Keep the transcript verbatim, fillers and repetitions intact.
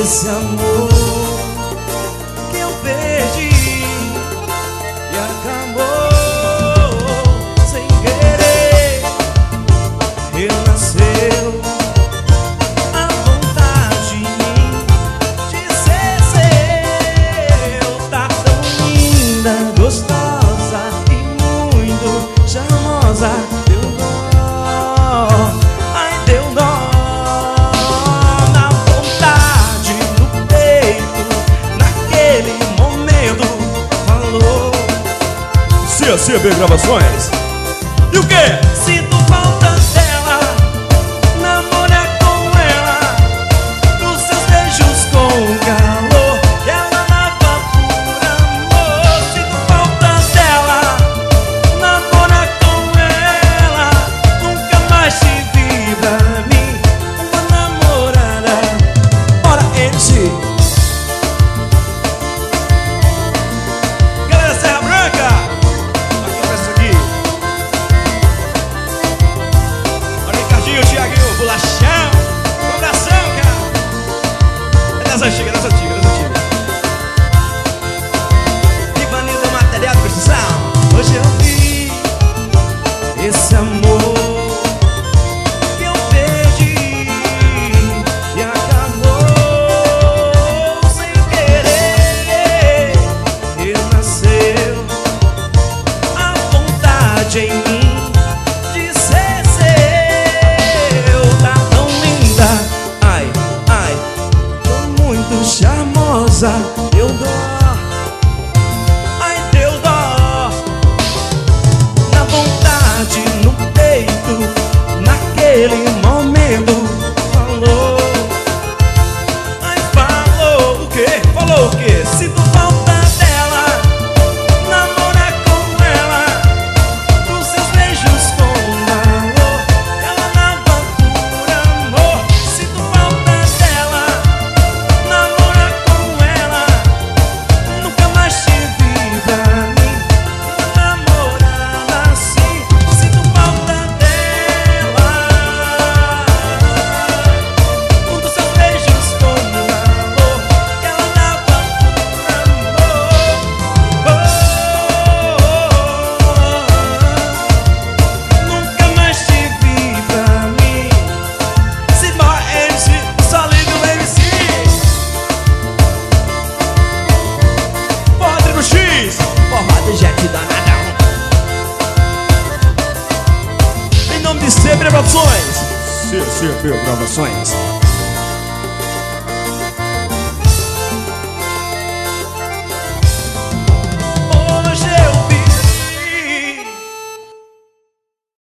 esse amor que eu perdi e acabou sem querer. Renasceu a vontade em mim de ser seu. Tá tão linda, gostosa e muito charmosa. Deu dó, ai deu dó. C B Gravações. E o quê? Sinto falta dela, namora com ela, dos seus beijos com calor, que ela lava por amor. Sinto falta dela, namora com ela, nunca mais te vi pra mim, uma namorada. Ora, esse galera Serra Branca. O Thiaguinho, bolachão, coração, cara. É das antigas, das antigas, das antigas. Ivanildo, material de precisão. Hoje eu vi esse amor que eu perdi e acabou sem querer. Renasceu a vontade em mim. Charmosa, deu dó, ai deu dó. Na vontade, no peito, naquele momento, falou, ai falou o quê? Falou o quê? Sinto falta dela, namora com ela, dos seus beijos com valor, ela lava por amor. Sinto falta dela, Jet danadão. Em nome de C B Gravações. C C B Gravações.